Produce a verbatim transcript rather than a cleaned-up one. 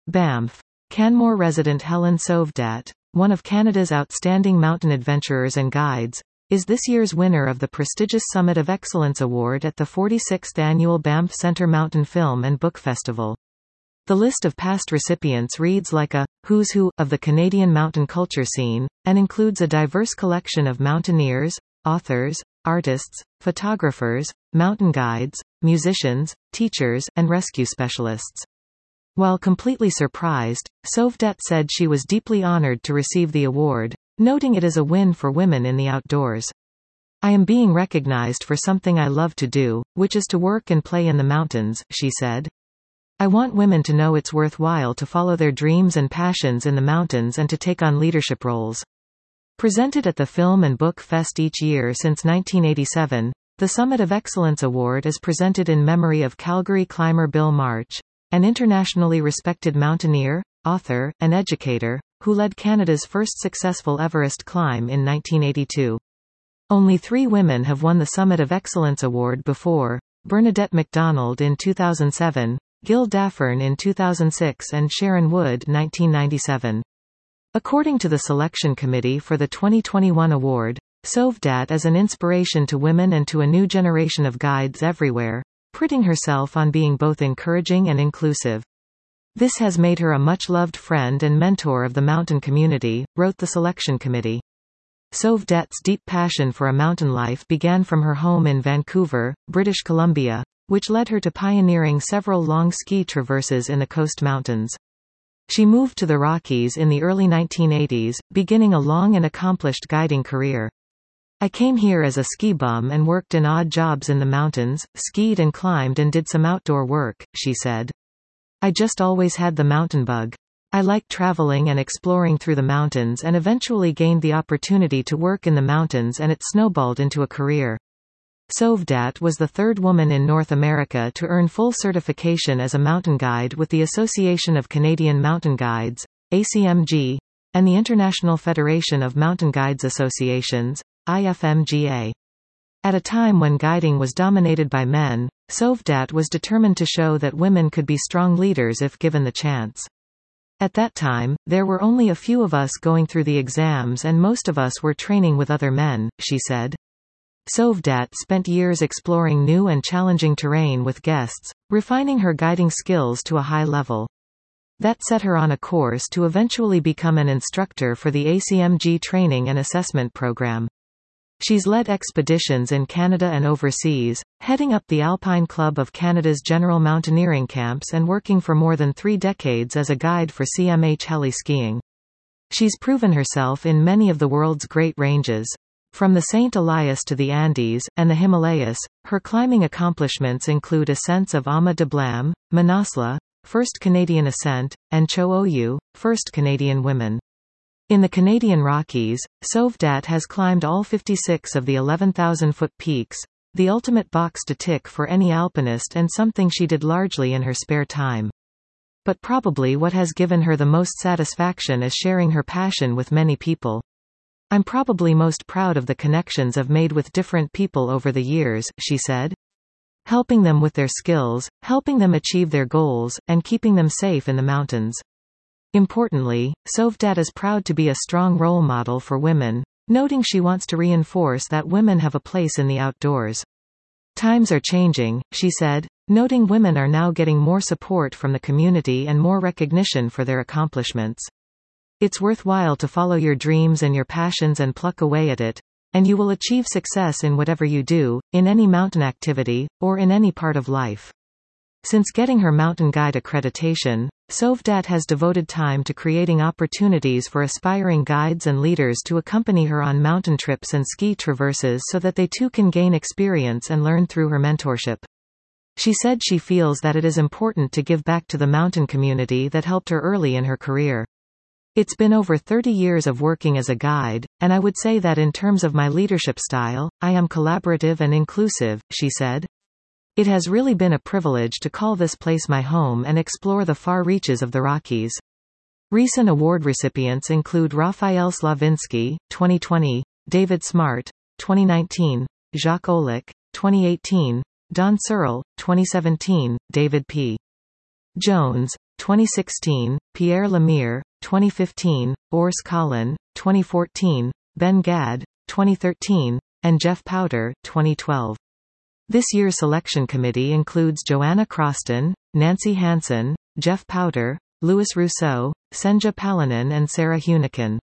Banff. Canmore resident Helen Sovdat, one of Canada's outstanding mountain adventurers and guides, is this year's winner of the prestigious Summit of Excellence Award at the forty-sixth Annual Banff Centre Mountain Film and Book Festival. The list of past recipients reads like a who's who of the Canadian mountain culture scene, and includes a diverse collection of mountaineers, authors, artists, photographers, mountain guides, musicians, teachers, and rescue specialists. While completely surprised, Sovdat said she was deeply honored to receive the award, noting it as a win for women in the outdoors. "I am being recognized for something I love to do, which is to work and play in the mountains," she said. "I want women to know it's worthwhile to follow their dreams and passions in the mountains and to take on leadership roles." Presented at the Film and Book Fest each year since nineteen eighty-seven, the Summit of Excellence Award is presented in memory of Calgary climber Bill March, an internationally respected mountaineer, author, and educator, who led Canada's first successful Everest climb in nineteen eighty-two. Only three women have won the Summit of Excellence Award before: Bernadette MacDonald in two thousand seven, Gil Daffern in two thousand six and Sharon Wood nineteen ninety-seven. According to the selection committee for the twenty twenty-one award, Sovdat is an inspiration to women and to a new generation of guides everywhere, priding herself on being both encouraging and inclusive. "This has made her a much-loved friend and mentor of the mountain community," wrote the selection committee. Sovdat's deep passion for a mountain life began from her home in Vancouver, British Columbia, which led her to pioneering several long ski traverses in the Coast Mountains. She moved to the Rockies in the early nineteen eighties, beginning a long and accomplished guiding career. "I came here as a ski bum and worked in odd jobs in the mountains, skied and climbed and did some outdoor work," she said. "I just always had the mountain bug. I liked traveling and exploring through the mountains and eventually gained the opportunity to work in the mountains and it snowballed into a career." Sovdat was the third woman in North America to earn full certification as a mountain guide with the Association of Canadian Mountain Guides, A C M G, and the International Federation of Mountain Guides Associations, I F M G A. At a time when guiding was dominated by men, Sovdat was determined to show that women could be strong leaders if given the chance. "At that time, there were only a few of us going through the exams and most of us were training with other men," she said. Sovdat spent years exploring new and challenging terrain with guests, refining her guiding skills to a high level. That set her on a course to eventually become an instructor for the A C M G training and assessment program. She's led expeditions in Canada and overseas, heading up the Alpine Club of Canada's general mountaineering camps and working for more than three decades as a guide for C M H heli skiing. She's proven herself in many of the world's great ranges. From the Saint Elias to the Andes, and the Himalayas, her climbing accomplishments include ascents of Ama de Blam, Manaslu, first Canadian ascent, and Cho Oyu, first Canadian women. In the Canadian Rockies, Sovdat has climbed all fifty-six of the eleven thousand foot peaks, the ultimate box to tick for any alpinist and something she did largely in her spare time. But probably what has given her the most satisfaction is sharing her passion with many people. "I'm probably most proud of the connections I've made with different people over the years," she said. "Helping them with their skills, helping them achieve their goals, and keeping them safe in the mountains." Importantly, Sovdat is proud to be a strong role model for women, noting she wants to reinforce that women have a place in the outdoors. "Times are changing," she said, noting women are now getting more support from the community and more recognition for their accomplishments. "It's worthwhile to follow your dreams and your passions and pluck away at it, and you will achieve success in whatever you do, in any mountain activity, or in any part of life." Since getting her mountain guide accreditation, Sovdat has devoted time to creating opportunities for aspiring guides and leaders to accompany her on mountain trips and ski traverses so that they too can gain experience and learn through her mentorship. She said she feels that it is important to give back to the mountain community that helped her early in her career. "It's been over thirty years of working as a guide, and I would say that in terms of my leadership style, I am collaborative and inclusive," she said. "It has really been a privilege to call this place my home and explore the far reaches of the Rockies." Recent award recipients include Raphael Slavinsky, twenty twenty, David Smart, twenty nineteen, Jacques Olick, twenty eighteen, Don Searle, twenty seventeen, David P. Jones, twenty sixteen, Pierre Lemire, twenty fifteen, Urs Collin, twenty fourteen, Ben Gadd, twenty thirteen, and Jeff Powder, twenty twelve. This year's selection committee includes Joanna Croston, Nancy Hansen, Jeff Powder, Louis Rousseau, Senja Palanen and Sarah Hunican.